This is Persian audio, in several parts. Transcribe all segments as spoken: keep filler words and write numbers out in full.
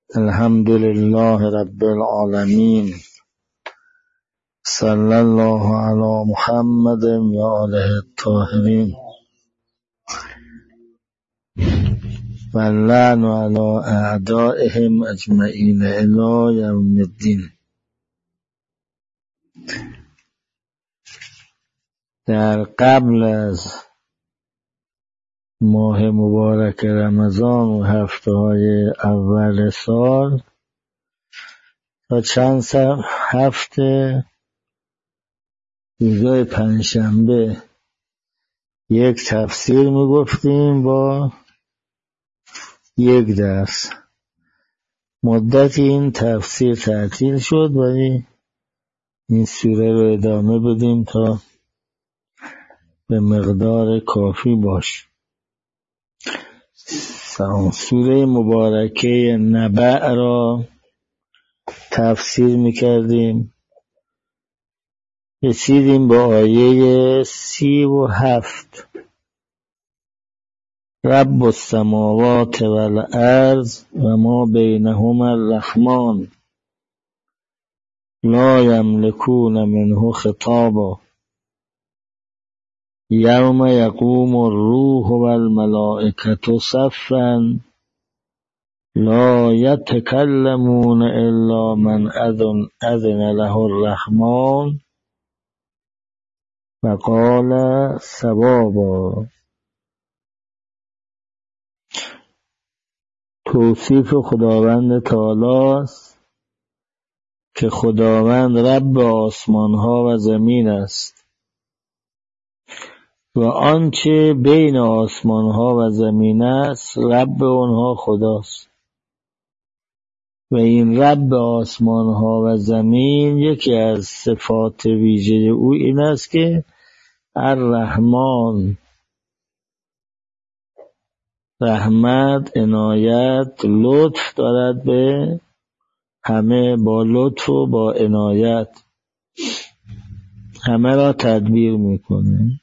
الحمد لله رب العالمين، صلی الله علی محمد و آله الطاهرین و اللعن علی اعدائهم اجمعین الی یوم الدین. در قبل از ماه مبارک رمضان و هفته های اول سال تا چند هفته روزای پنجشنبه یک تفسیر میگفتیم با یک درس. مدتی این تفسیر تعطیل شد ولی این سوره رو ادامه بدیم تا به مقدار کافی باشه. سوره مبارکه نبأ را تفسیر میکردیم، رسیدیم به آیه سی و هفت. رب السماوات والارض و ما بینهما الرحمن لا یملکون منه خطابا یوم یقوم الروح والملائکة صفا لا یتکلمون الا من اذن اذن له الرحمن و قال صوابا. توصیف خداوند تعالی است که خداوند رب آسمان ها و زمین است و آنچه بین آسمان ها و زمین است رب آنها خداست و این رب آسمان ها و زمین یکی از صفات ویژه او این است که الرحمن، رحمت، عنایت، لطف دارد به همه، با لطف و با عنایت همه را تدبیر میکنه.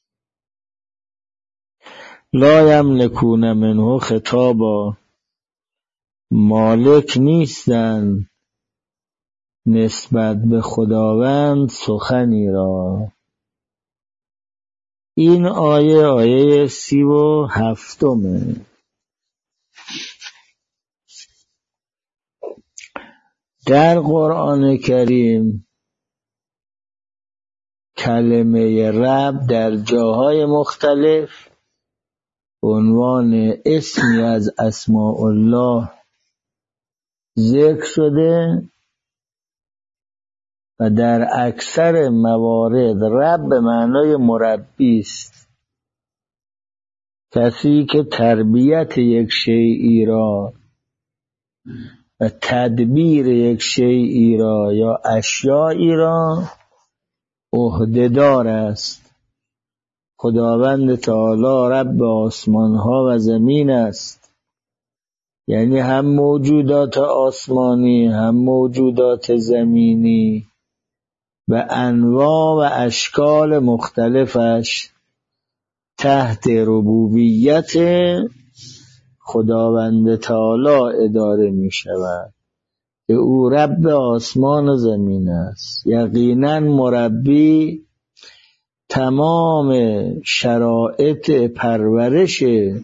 لا یملکون منه خطابا، مالک نیستند نسبت به خداوند سخنی را. این آیه آیه سی و هفتمه. در قرآن کریم کلمه رب در جاهای مختلف عنوان اسمی از اسماء الله ذکر شده و در اکثر موارد رب به معنای مربی است، کسی که تربیت یک شیئی را و تدبیر یک شیئی را یا اشیائی را عهده‌دار است. خداوند تعالی رب آسمان ها و زمین است، یعنی هم موجودات آسمانی هم موجودات زمینی و انواع و اشکال مختلفش تحت ربوبیت خداوند تعالی اداره می شود که او رب آسمان و زمین است. یقینا مربی تمام شرایط پرورش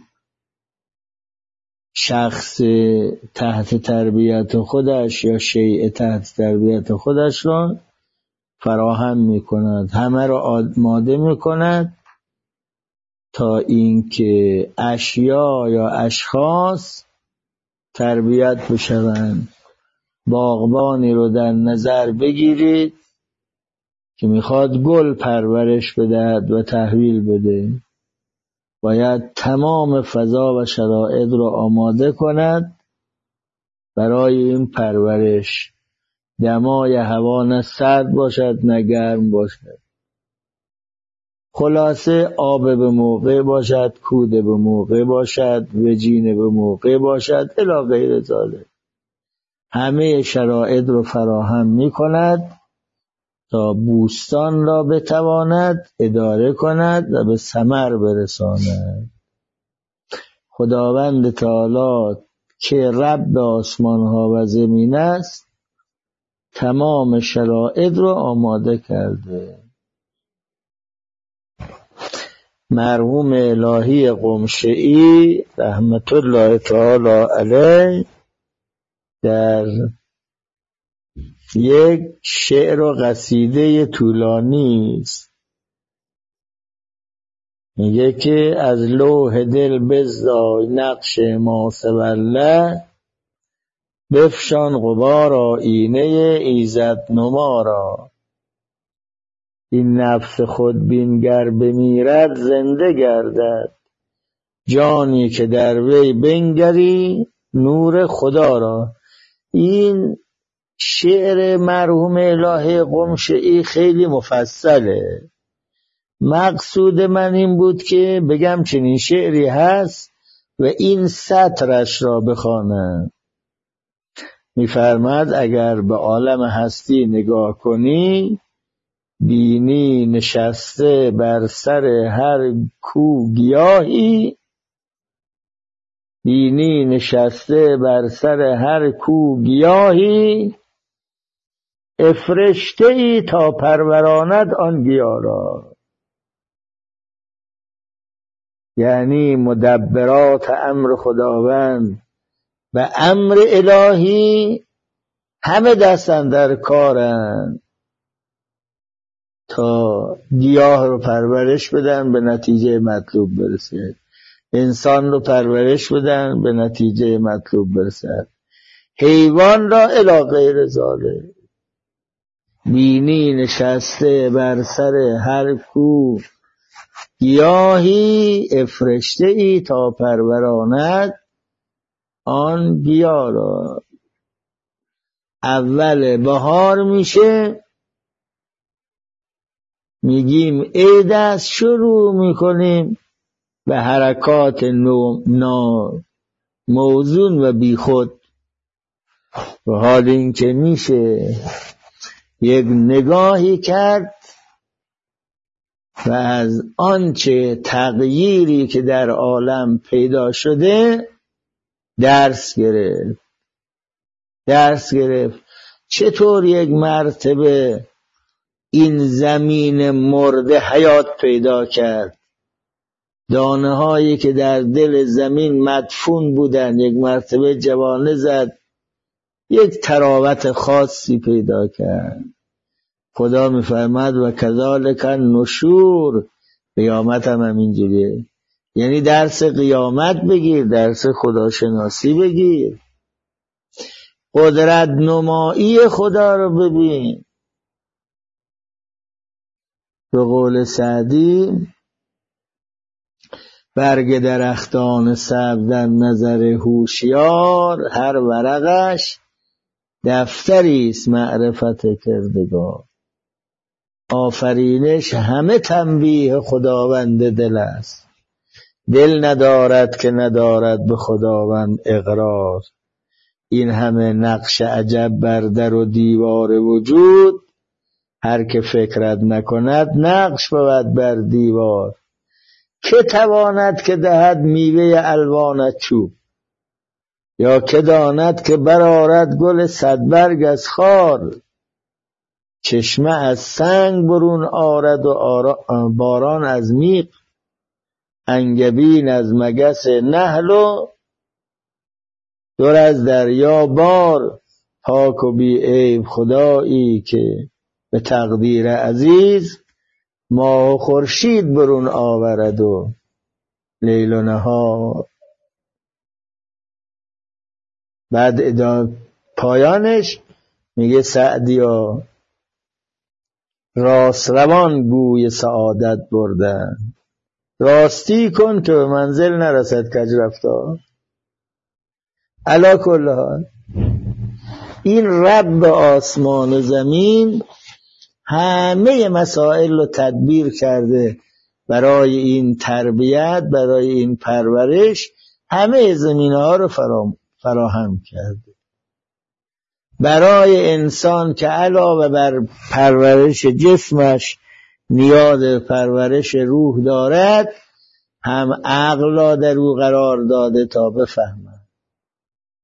شخص تحت تربیت خودش یا شیء تحت تربیت خودش را فراهم می کند، همه را آماده می کند تا اینکه اشیا یا اشخاص تربیت بشوند. باغبانی رو در نظر بگیرید که میخواد گل پرورش بدهد و تحویل بده، باید تمام فضا و شرایط رو آماده کند برای این پرورش. دمای هوا نه سرد باشد نه گرم باشد، خلاصه آب به موقع باشد، کوده به موقع باشد، وجینه به موقع باشد الی غیر ذلک. همه شرایط رو فراهم می کند تا بوستان را بتواند اداره کند و به ثمر برساند. خداوند تعالی که رب آسمان ها و زمین است تمام شرایط رو آماده کرده. مرحوم الهی قمشئی رحمت الله تعالی علیه در یک شعر و قصیده طولانی است میگه که از لوح دل بزدای نقش ما سوله، بفشان غبار آیینه ایزد نما را. این نفس خود بینگر بمیرد زنده گردد، جانی که در وی بنگری نور خدا را. این شعر مرحوم الهی قمشئی خیلی مفصله. مقصود من این بود که بگم چنین شعری هست و این سطرش را بخوانم. می‌فرماد اگر به عالم هستی نگاه کنی، بینی نشسته بر سر هر کو گیاهی، بینی نشسته بر سر هر کو گیاهی، افرشته‌ای تا پروراند آن گیاه را. یعنی مدبرات امر خداوند و امر الهی همه دستن در کارن تا گیاه رو پرورش بدن به نتیجه مطلوب برسه، انسان رو پرورش بدن به نتیجه مطلوب برسه، حیوان را الی غیر ذالک. بینی نشسته بر سر هر کو گیاهی، افرشته ای تا پروراند آن گیاه را. اول بهار میشه، میگیم عید است، شروع میکنیم به حرکات نو موزون و بیخود. و حال این که میشه یک نگاهی کرد و از آنچه تغییری که در عالم پیدا شده درس گرفت. درس گرفت چطور یک مرتبه این زمین مرده حیات پیدا کرد. دانه هایی که در دل زمین مدفون بودن یک مرتبه جوانه زد، یک تراوت خاصی پیدا کرد. خدا میفرماد و کذالک النشور، قیامت هم همینجوریه. یعنی درس قیامت بگیر، درس خداشناسی بگیر، قدرت نمایی خدا رو ببین. به قول سعدی برگ درختان سبز در نظر هوشیار، هر ورقش دفتری است معرفت کردگار. آفرینش همه تنبیه خداوند دل است، دل ندارد که ندارد به خداوند اقرار. این همه نقش عجب بر در و دیوار وجود، هر که فکرت نکند نقش بود بر دیوار. که تواند که دهد میوه الوان چوب، یا که داند که برآرد گل صدبرگ از خار. چشمه از سنگ برون آرد و باران از میغ، انگبین از مگس نحل و در از دریا بار. پاک و بی عیب خدایی که به تقدیر عزیز، ماه و خورشید برون آورد و لیل و نهار. بعد ادامه پایانش میگه سعدیا راست روان گوی سعادت بردن، راستی کن که به منزل نرسد کج رفتار. علا کل حال این رب آسمان و زمین همه مسائل رو تدبیر کرده برای این تربیت، برای این پرورش. همه زمینه ها رو فراهم کرده برای انسان که علاوه بر پرورش جسمش نیاز پرورش روح دارد، هم عقل را در او قرار داده تا بفهمد.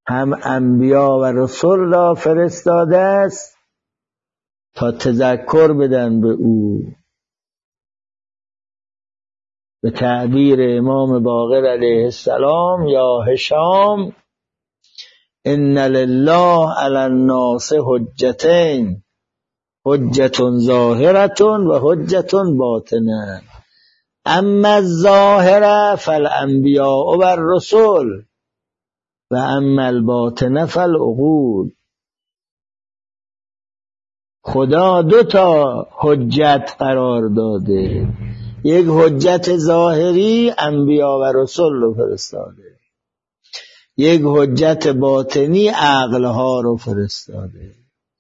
هم انبیا و رسول را فرستاده است تا تذکر بدن به او. به تعبیر امام باقر علیه السلام یا هشام، ان لله علی الناس حجتین، حجت ظاهرة و حجت باطنه، اما الظاهره فالانبیاء و الرسل و اما الباطنه فالعقول. خدا دو تا حجت قرار داده، یک حجت ظاهری انبیا و رسول رو فرستاده، یک حجت باطنی عقلها رو فرستاده.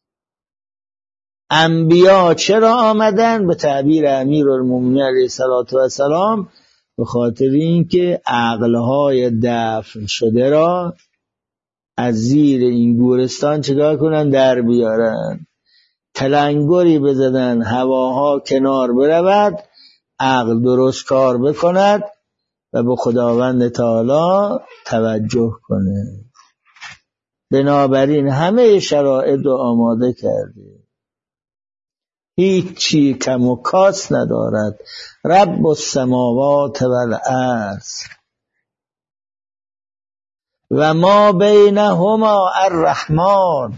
انبیا چرا آمدن؟ به تعبیر امیرالمومنین علیه السلام به خاطر اینکه عقلهای دفن شده را از زیر این گورستان چگاه کنن؟ در بیارن، تلنگری بزدن، هواها کنار برود، عقل درست کار بکند و به خداوند تعالی توجه کنه. بنابراین همه شرایط رو آماده کرده، هیچ چی کم و کاس ندارد. رب السماوات و الارض و ما بینهما الرحمن،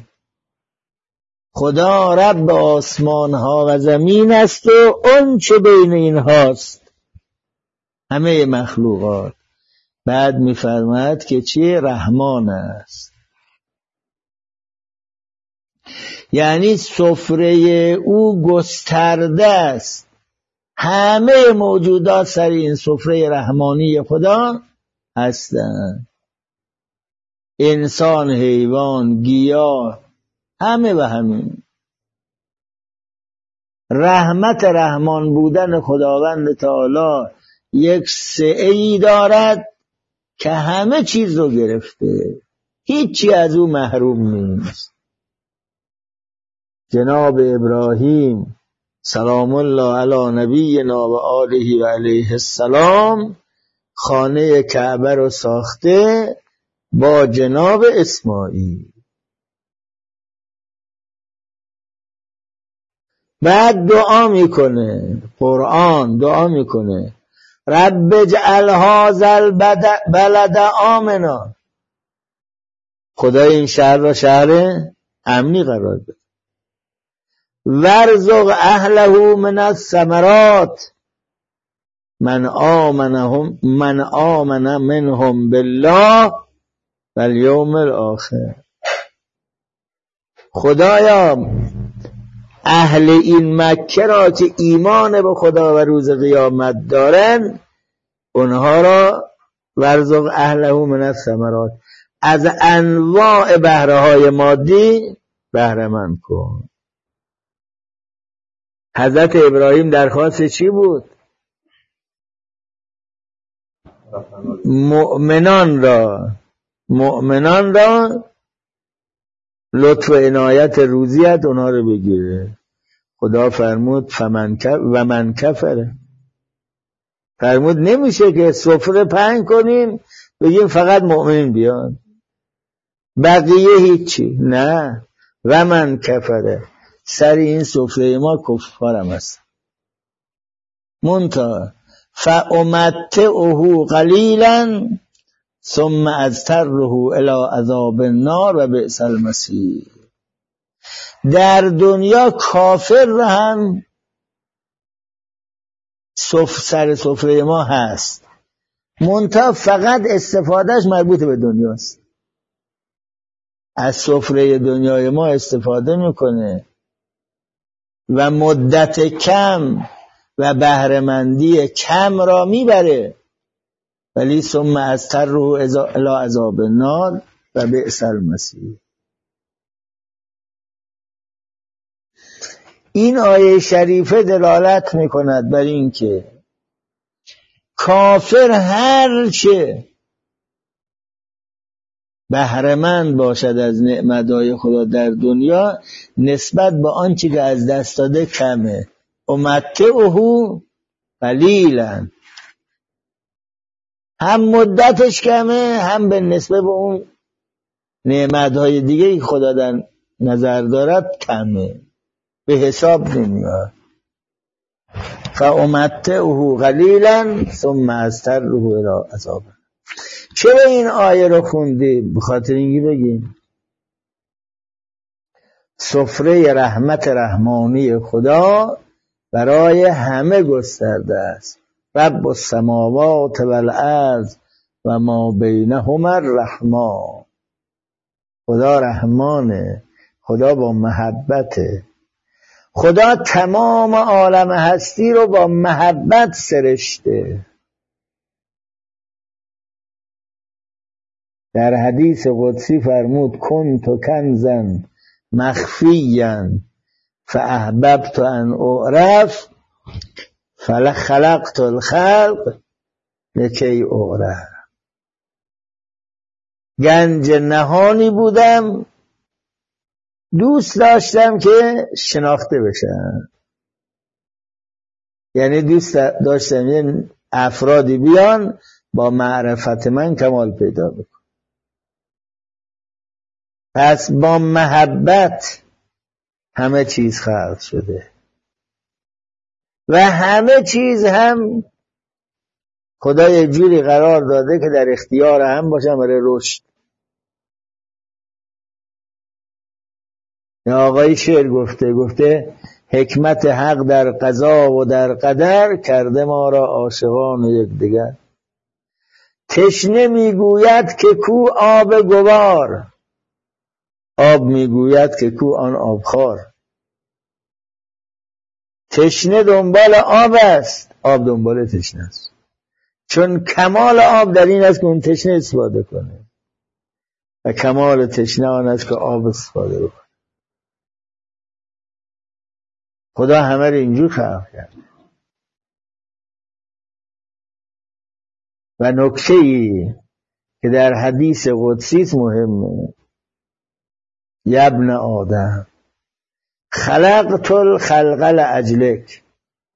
خدا رب آسمان ها و زمین است و اون چه بین اینهاست، همه مخلوقات. بعد می‌فرماید که چی؟ رحمان است، یعنی سفره او گسترده است، همه موجودات سر این سفره رحمانی خدا هستند، انسان، حیوان، گیاه، همه و همین. رحمت رحمان بودن خداوند تعالی یک سعی دارد که همه چیز رو گرفته، هیچی از او محروم نیست. جناب ابراهیم سلام الله علی نبینا و آله و علیه السلام خانه کعبه رو ساخته با جناب اسماعیل. بعد دعا میکنه، قرآن دعا میکنه رب اجعل هذا البلد آمنا، خدای این شهر را شهر امنی قرار بده، وارزق اهله من الثمرات من آمنهم من آمن منهم بالله والیوم الاخر. خدایا اهل این مکه را که ایمان به خدا و روز قیامت دارن، اونها را ورزق اهله من الثمرات، از انواع بهره های مادی بهره مند کن. حضرت ابراهیم درخواست چی بود؟ مؤمنان را مؤمنان را لطف و عنایت روزیت اونها رو بگیره. خدا فرمود فمن کف و من کفره، فرمود نمیشه که سفره پهن کنیم بگیم فقط مؤمنین بیان بقیه هیچی، نه. و من کفره، سر این سفره ما کفارم است. منتها فامتعه قلیلا ثم اضطره الی عذاب النار و بئس المصیر. در دنیا کافر هم صف سر سفره ما هست، منتها فقط استفادهش مربوط به دنیاست، از سفره دنیای ما استفاده میکنه و مدت کم و بهره‌مندی کم را میبره، ولی ثم اضطره الی عذاب النار و بئس المصیر. این آیه شریفه دلالت میکند بر این که کافر هر چه بهره‌مند باشد از نعمت‌های خدا در دنیا، نسبت به آنچه که از دست داده کمه. امتعه قلیلا، هم مدتش کمه هم به نسبت به اون نعمتهای دیگه ای خدا در نظر دارد کمه، به حساب نمیاد. فامتعه قلیلا ثم اضطره الی عذاب. چرا این آیه رو خوندی؟ به خاطر اینکه بگیم سفره رحمت رحمانی خدا برای همه گسترده است. رب السماوات والارض و ما بینهما الرحمن. خدا رحمانه، خدا با محبته، خدا تمام عالم هستی رو با محبت سرشته. در حدیث قدسی فرمود کنت کنزا مخفیا فاحببت ان اعرف فخلقت الخلق لکی اعرف. گنج نهانی بودم، دوست داشتم که شناخته بشم. یعنی دوست داشتم یه افرادی بیان با معرفت من کمال پیدا بکن. پس با محبت همه چیز خلق شده و همه چیز هم خدا یه جوری قرار داده که در اختیار هم باشن برای رشد. یا آقای شعر گفته گفته حکمت حق در قضا و در قدر کرده ما را عاشقان یکدیگر. تشنه میگوید که کو آب گوار، آب میگوید که کو آن آبخوار. تشنه دنبال آب است، آب دنبال تشنه است. چون کمال آب در این است که اون تشنه استفاده کنه و کمال تشنه آن است که آب استفاده کنه. خدا همه رو اینجور خلق کرد. و نکته ای که در حدیث قدسی مهمه، یا ابن آدم خلقت الخلق لاجلک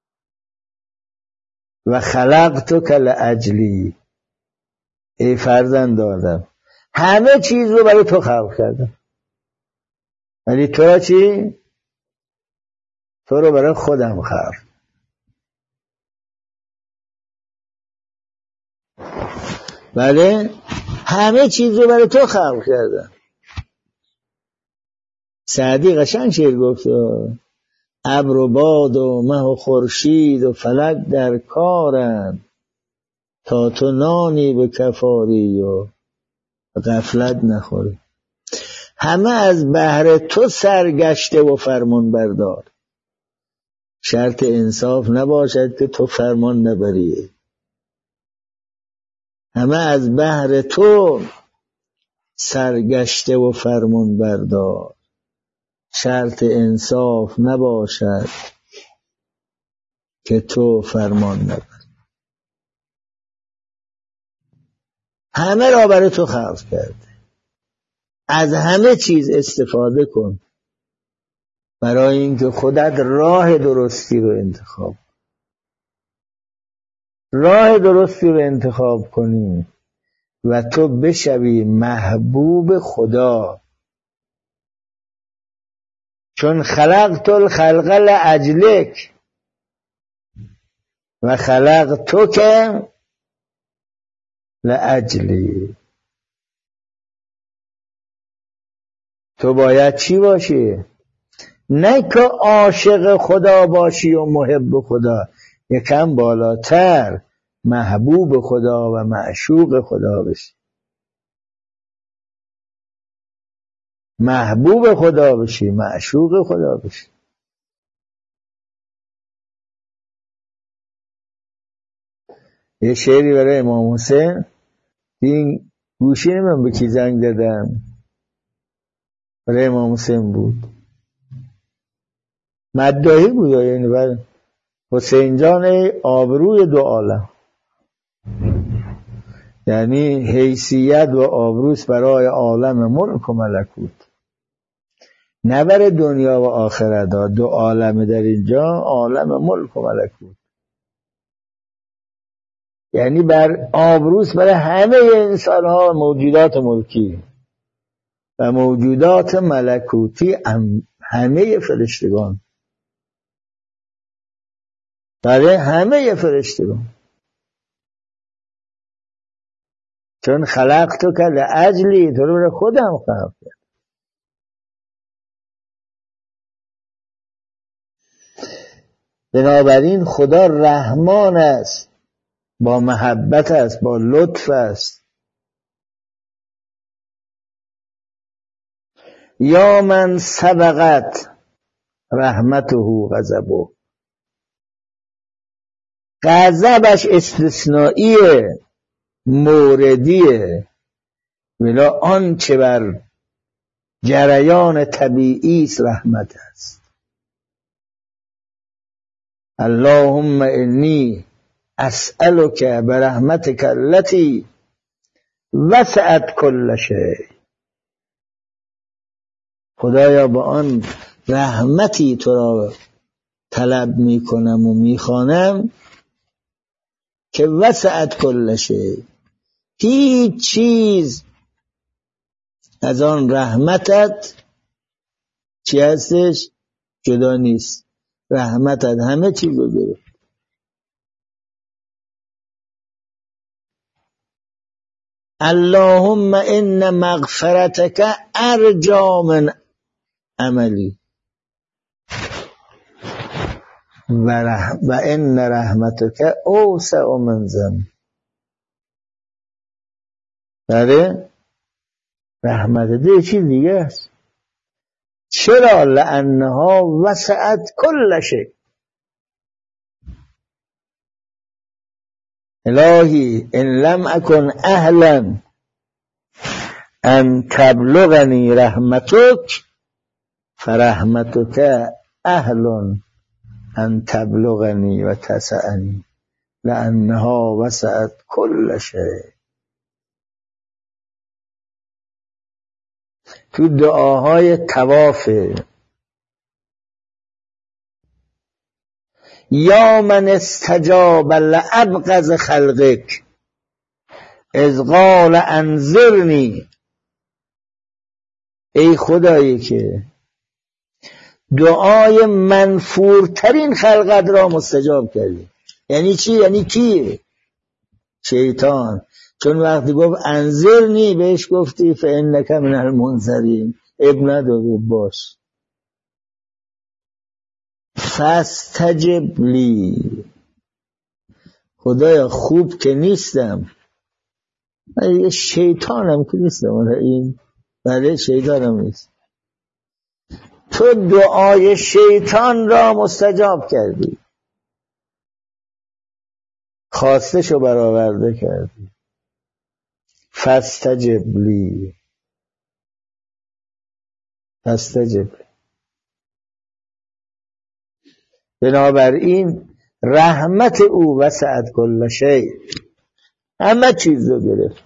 و خلقتک لاجلی. ای فرزند آدم همه چیز رو برای تو خلق کردم، ولی تو را چی؟ تو رو برای خودم خلق. بله همه چیز رو برای تو خلق کردم. سعدی قشنگ شعر گفت ابر و باد و مه و خورشید و فلک در کارند تا تو نانی به کفاری و غفلت نخوری. همه از بهر تو سرگشته و فرمان بردار. شرط انصاف نباشد که تو فرمان نبری. همه از بهر تو سرگشته و فرمان بردار. شرط انصاف نباشد که تو فرمان نبری. همه را برای تو خلق کرده. از همه چیز استفاده کن برای اینکه خودت راه درستی رو انتخاب راه درستی رو انتخاب کنی و تو بشوی محبوب خدا. چون خلقت الخلق لاجلک و خلقتک لاجلی. تو باید چی باشی؟ نه که عاشق خدا باشی و محب خدا، یکم بالاتر محبوب خدا و معشوق خدا بشی. محبوب خدا بشی، معشوق خدا بشی. یه شعری برای امام حسین، این گوشی من به کی زنگ دادم، برای امام حسین بود، مداحی بود، یعنی برای حسین جان آبروی دو عالم، یعنی حیثیت و آبروس برای عالم ملک و ملکوت، نه برای دنیا و آخرت. دو عالم در اینجا عالم ملک و ملکوت، یعنی بر آبروس برای همه انسان ها موجودات ملکی. و موجودات ملکوتی همه فرشتگان، برای همه فرشتگان، چون خلقتو که لأجلی، تو رو خودم خلق کرد. بنابراین خدا رحمان است، با محبت است، با لطف است. یا من سبقت رحمته غضبه، غضبش استثنائیه، موردیه، ولی آن چه بر جریان طبیعی است رحمت است. اللهم انی اسألک برحمتک التي وسعت کل شیء، خدایا با آن رحمتی تو را طلب می کنم و می خوانم که وسعت کل شیء، هیچ چیز از آن رحمتت چی هستش؟ جدا نیست. رحمتت همه چیز رو گرفت. اللهم ان مغفرتک ارجا من عملی و, رح... و ان رحمتک اوسع من ذنبی. بله رحمت ده چیز دیگه است. چرا؟ لانها وسعت کل شیء. الهی ان لم اکن اهلا ان تبلغنی رحمتک فرحمتک اهل ان تبلغنی و تسعنی لانها وسعت کل شیء. تو دعاهای طواف، یا من استجاب لابغض خلقک اذ قال انذرنی، ای خدایی که دعای منفورترین خلقت را مستجاب کردی. یعنی چی؟ یعنی کی؟ شیطان. چون وقتی گفت انذرنی بهش گفتی فانک من المنذرین، اب نداره باش. فاستجب لی، خدایا خوب که نیستم، یه شیطانم که نیستم، این بله شیطانم نیست، تو دعای شیطان را مستجاب کردی، خواستشو برآورده کردی. فاستجب لی، فاستجب لی. بنابراین رحمت او وسعت کل شیء، همه چیز رو گرفت،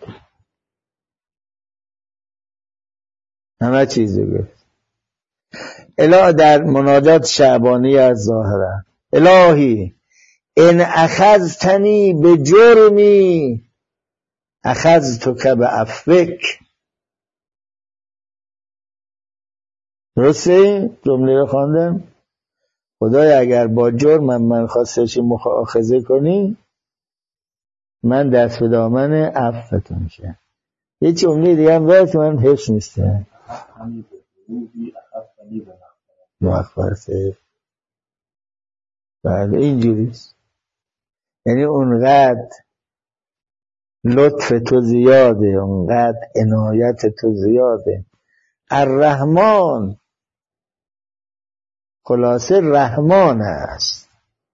همه چیز رو گرفت. اله در مناجات شعبانی از ظاهره، الهی ان اخذتنی بجرمی اخذتک بعفوک. درسته جمله رو خواندم؟ خدای اگر با جرمم من خواستشی مؤاخذه کنی، من دست به دامن عفوت میشم. یه جمله دیگه هم داره که من حفظ نیسته، مغفرته. بله اینجوریست، یعنی اونقدر لطف تو زیاده، اونقدر عنایت تو زیاده. الرحمن خلاصه رحمان است.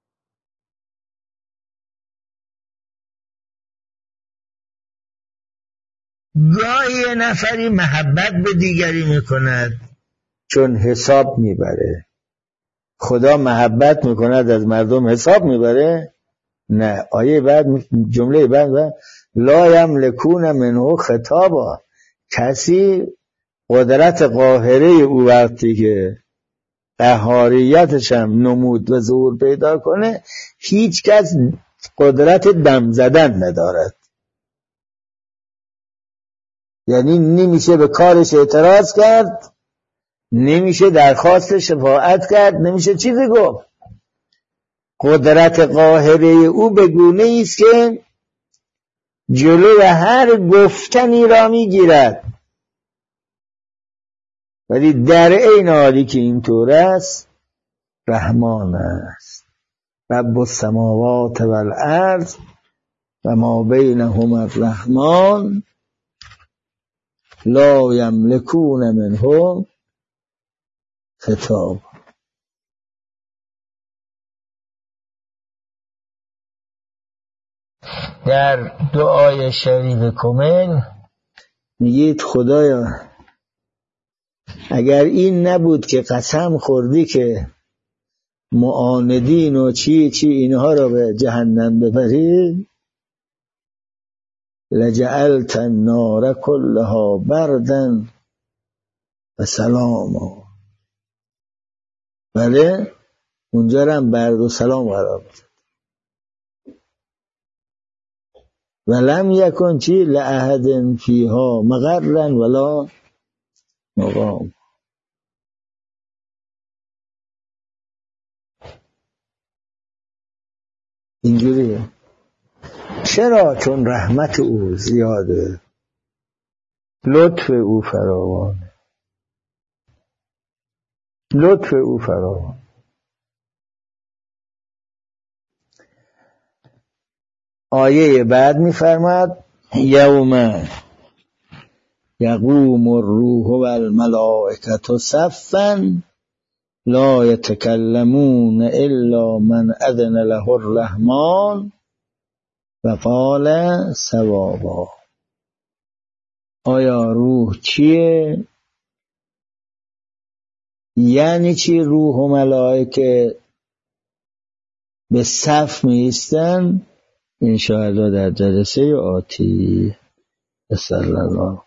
گاهی نفری محبت به دیگری میکند چون حساب میبره. خدا محبت میکند از مردم حساب میبره؟ نه. آیه بعد جمله بعد لا یملکون منه خطابا، کسی قدرت قاهره او وقتی که قهاریتش هم نمود و ظهور پیدا کنه، هیچ کس قدرت دم زدن ندارد. یعنی نمیشه به کارش اعتراض کرد، نمیشه درخواست شفاعت کرد، نمیشه چیزی گفت. قدرت قاهره او به گونه است که جلوی هر گفتنی را میگیرد. ولی در عین حالی که اینطور است، رحمان است. رب السماوات والارض و ما بینهما الرحمن لا یملکون منه خطاب. در دعای شریف کامل میگید خدایا اگر این نبود که قسم خوردی که معاندین و چی چی اینها را به جهنم ببری، لجعلت النار كلها بردا و سلاما. بله اونجا را هم برد و سلام قرار بده. ولم یکن چی لأحد فیها مقرا ولا مقام. اینجوریه. چرا؟ چون رحمت او زیاده، لطف او فراوانه، لطف او فراوان. آیه بعد می‌فرماد یوم یقوم الروح والملائکة صفا لا یتکلمون الا من اذن له الرحمن و قال صوابا. آیا روح چیه؟ یعنی چی روح و ملائکه به صف میستن؟ انشاءالله در جلسه آتی. صلی الله